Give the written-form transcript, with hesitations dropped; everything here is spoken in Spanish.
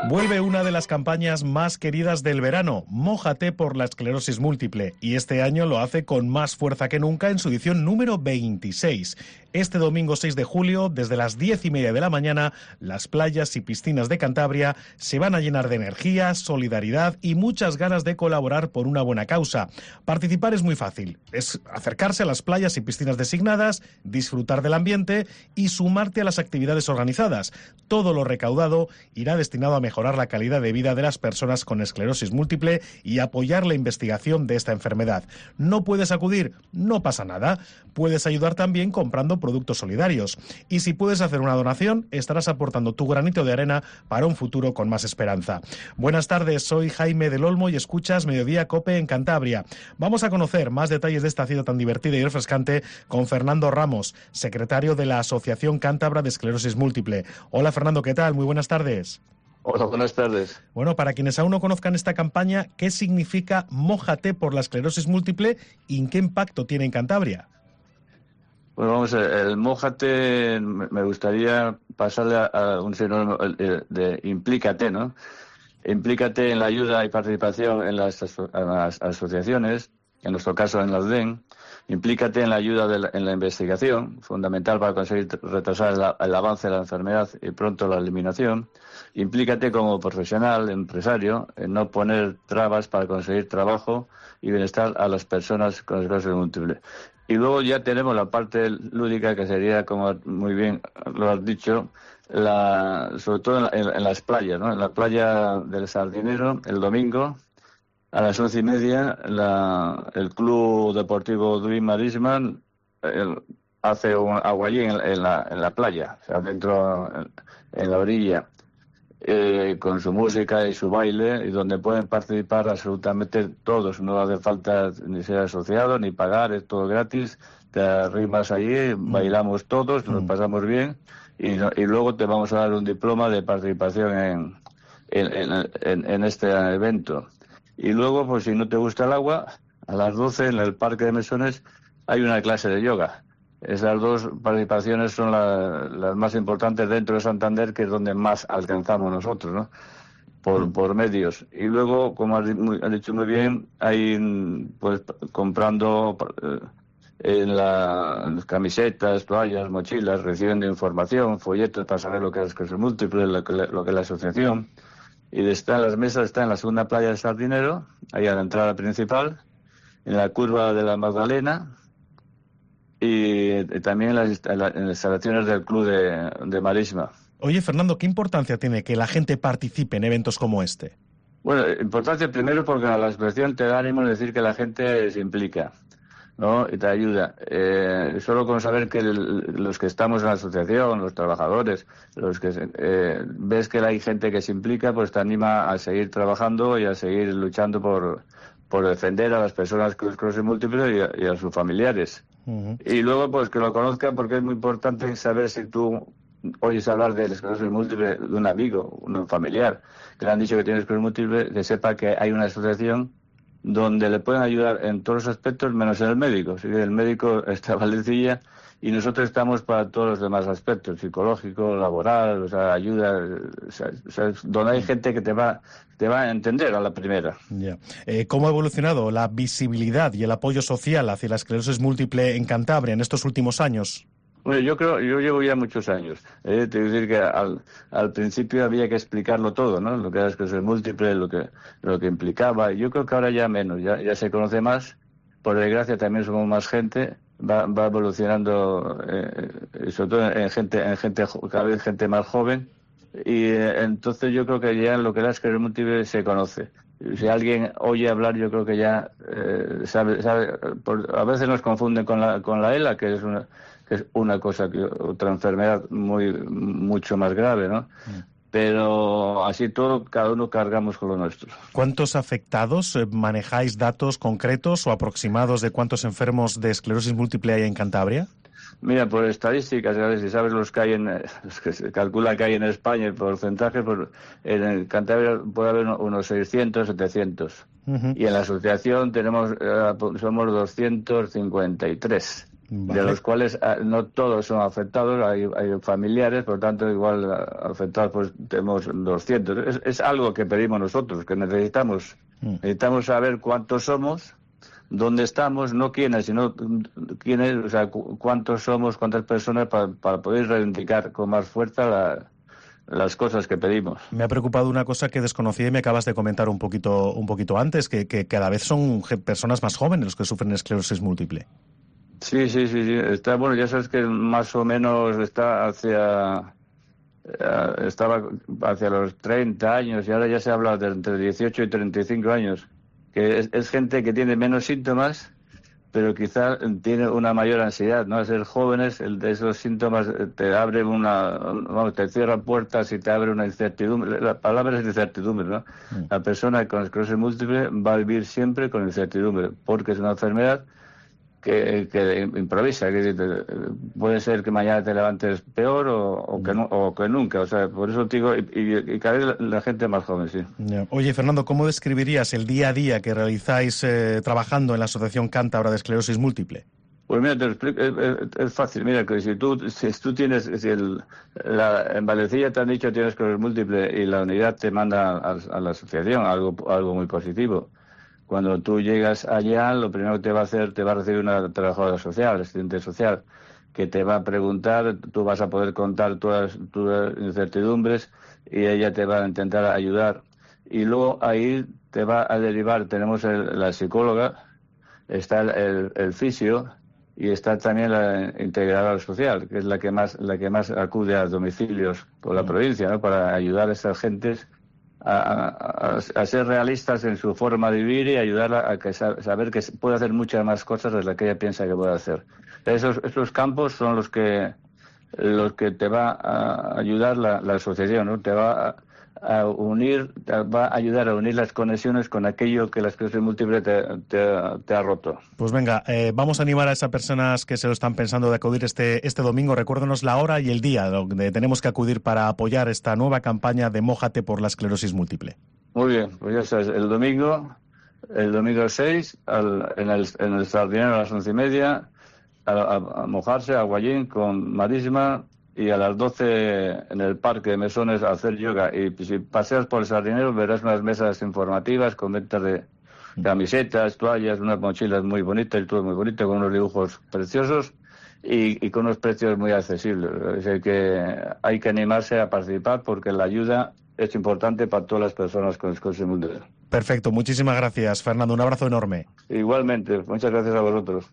Vuelve una de las campañas más queridas del verano, Mójate por la esclerosis múltiple, y este año lo hace con más fuerza que nunca en su edición número 26. Este domingo 6 de julio, desde las 10:30 de la mañana, las playas y piscinas de Cantabria se van a llenar de energía, solidaridad y muchas ganas de colaborar por una buena causa. Participar es muy fácil, es acercarse a las playas y piscinas designadas, disfrutar del ambiente y sumarte a las actividades organizadas. Todo lo recaudado irá destinado a mejorar la calidad de vida de las personas con esclerosis múltiple y apoyar la investigación de esta enfermedad. ¿No puedes acudir? No pasa nada. Puedes ayudar también comprando productos solidarios. Y si puedes hacer una donación, estarás aportando tu granito de arena para un futuro con más esperanza. Buenas tardes, soy Jaime del Olmo y escuchas Mediodía COPE en Cantabria. Vamos a conocer más detalles de esta cita tan divertida y refrescante con Fernando Ramos, secretario de la Asociación Cántabra de Esclerosis Múltiple. Hola Fernando, ¿qué tal? Muy buenas tardes. Hola, buenas tardes. Bueno, para quienes aún no conozcan esta campaña, ¿qué significa Mójate por la esclerosis múltiple y en qué impacto tiene en Cantabria? Bueno, vamos a ver, el Mójate me gustaría pasarle a un sinónimo de implícate, ¿no? Implícate en la ayuda y participación en las asociaciones, en nuestro caso en la UDEN. Implícate en la ayuda en la investigación, fundamental para conseguir retrasar el avance de la enfermedad y pronto la eliminación. Implícate como profesional, empresario, en no poner trabas para conseguir trabajo y bienestar a las personas con esclerosis múltiple. Y luego ya tenemos la parte lúdica, que sería, como muy bien lo has dicho, sobre todo en las playas, ¿no? En la playa del Sardinero, el domingo, a las 11:30, el Club Deportivo Dream Marisman hace un aguayín en la playa, o sea, dentro, en la orilla, con su música y su baile, y donde pueden participar absolutamente todos. No hace falta ni ser asociado ni pagar, es todo gratis. Te arrimas allí, bailamos todos, nos pasamos bien, y luego te vamos a dar un diploma de participación en este evento. Y luego, pues si no te gusta el agua, a las 12 en el Parque de Mesones hay una clase de yoga. Esas dos participaciones son las más importantes dentro de Santander, que es donde más alcanzamos nosotros, ¿no? Por medios. Y luego, como has dicho muy bien, hay, pues, comprando en las camisetas, toallas, mochilas, recibiendo información, folletos para saber lo que es esclerosis múltiple, lo que es la asociación. Y las mesas están en la segunda playa del Sardinero, ahí a la entrada principal, en la curva de la Magdalena, y también en las instalaciones del Club de Marisma. Oye, Fernando, ¿qué importancia tiene que la gente participe en eventos como este? Bueno, importancia primero porque la asociación te da ánimo de decir que la gente se implica, ¿no? Y te ayuda. Solo con saber que los que estamos en la asociación, los trabajadores, los que ves que hay gente que se implica, pues te anima a seguir trabajando y a seguir luchando por defender a las personas con esclerosis múltiple y a sus familiares. Uh-huh. Y luego, pues que lo conozcan, porque es muy importante saber, si tú oyes hablar de esclerosis múltiple de un amigo, un familiar, que le han dicho que tiene esclerosis múltiple, que sepa que hay una asociación donde le pueden ayudar en todos los aspectos, menos en el médico. Así que el médico está Valecilla y nosotros estamos para todos los demás aspectos, psicológico, laboral, o sea, ayuda, o sea, donde hay gente que te va a entender a la primera. Yeah. ¿Cómo ha evolucionado la visibilidad y el apoyo social hacia la esclerosis múltiple en Cantabria en estos últimos años? Bueno, yo llevo ya muchos años. Te quiero decir que al principio había que explicarlo todo, ¿no? Lo que era esclerosis múltiple, lo que implicaba. Yo creo que ahora ya menos, ya se conoce más. Por desgracia también somos más gente. Va evolucionando, sobre todo en gente, cada vez gente más joven. Y entonces yo creo que ya lo que era esclerosis múltiple se conoce. Si alguien oye hablar, yo creo que ya sabe. A veces nos confunden con la ELA, que es una cosa, otra enfermedad mucho más grave, ¿no? Pero así todo, cada uno cargamos con lo nuestro. ¿Cuántos afectados? ¿Manejáis datos concretos o aproximados de cuántos enfermos de esclerosis múltiple hay en Cantabria? Mira, por estadísticas, si sabes los que se calcula que hay en España, el porcentaje, en Cantabria puede haber unos 600, 700. Uh-huh. Y en la asociación somos 253. de los cuales no todos son afectados, hay familiares, por lo tanto, igual afectados pues tenemos 200. Es algo que pedimos nosotros, que necesitamos. Necesitamos saber cuántos somos, dónde estamos, no quiénes, sino quiénes, o sea, cuántos somos, cuántas personas, para poder reivindicar con más fuerza las cosas que pedimos. Me ha preocupado una cosa que desconocía y me acabas de comentar un poquito antes, que cada vez son personas más jóvenes los que sufren esclerosis múltiple. Sí. Está, bueno, ya sabes que más o menos estaba hacia los 30 años y ahora ya se habla de entre 18 y 35 años, que es gente que tiene menos síntomas, pero quizá tiene una mayor ansiedad, ¿no? Al ser jóvenes, de esos síntomas te abre te cierran puertas y te abre una incertidumbre. La palabra es incertidumbre, ¿no? La persona con esclerosis múltiple va a vivir siempre con incertidumbre, porque es una enfermedad que improvisa, que puede ser que mañana te levantes peor o que nunca, o sea, por eso te digo, y cada vez la gente más joven, sí. Oye, Fernando, ¿cómo describirías el día a día que realizáis trabajando en la Asociación Cántabra de Esclerosis Múltiple? Pues mira, te lo explico, es fácil. Mira, que si tú tienes, en Valecilla te han dicho que tienes esclerosis múltiple y la unidad te manda a la asociación, algo muy positivo. Cuando tú llegas allá, lo primero que te va a hacer, te va a recibir una trabajadora social, asistente social, que te va a preguntar, tú vas a poder contar todas tus incertidumbres y ella te va a intentar ayudar. Y luego ahí te va a derivar, tenemos la psicóloga, está el fisio y está también la integradora social, que es la que más acude a domicilios por la provincia, ¿no? Para ayudar a estas gentes a ser realistas en su forma de vivir y ayudarla a saber que puede hacer muchas más cosas de las que ella piensa que puede hacer. Esos campos son los que te va a ayudar la asociación, ¿no? Te va a unir, te va a ayudar a unir las conexiones con aquello que la esclerosis múltiple te ha roto. Pues venga, vamos a animar a esas personas que se lo están pensando de acudir este domingo. Recuérdenos la hora y el día donde tenemos que acudir para apoyar esta nueva campaña de Mójate por la esclerosis múltiple. Muy bien, pues ya sabes, el domingo 6, en el Sardinero a las 11:30, a mojarse, a Guayín con Marisma, y a las 12 en el Parque de Mesones a hacer yoga. Y si paseas por el Sardinero verás unas mesas informativas con ventas de camisetas, toallas, unas mochilas muy bonitas y todo muy bonito, con unos dibujos preciosos y con unos precios muy accesibles. Es decir, que hay que animarse a participar porque la ayuda es importante para todas las personas con esclerosis múltiple. Perfecto, muchísimas gracias, Fernando. Un abrazo enorme. Igualmente, muchas gracias a vosotros.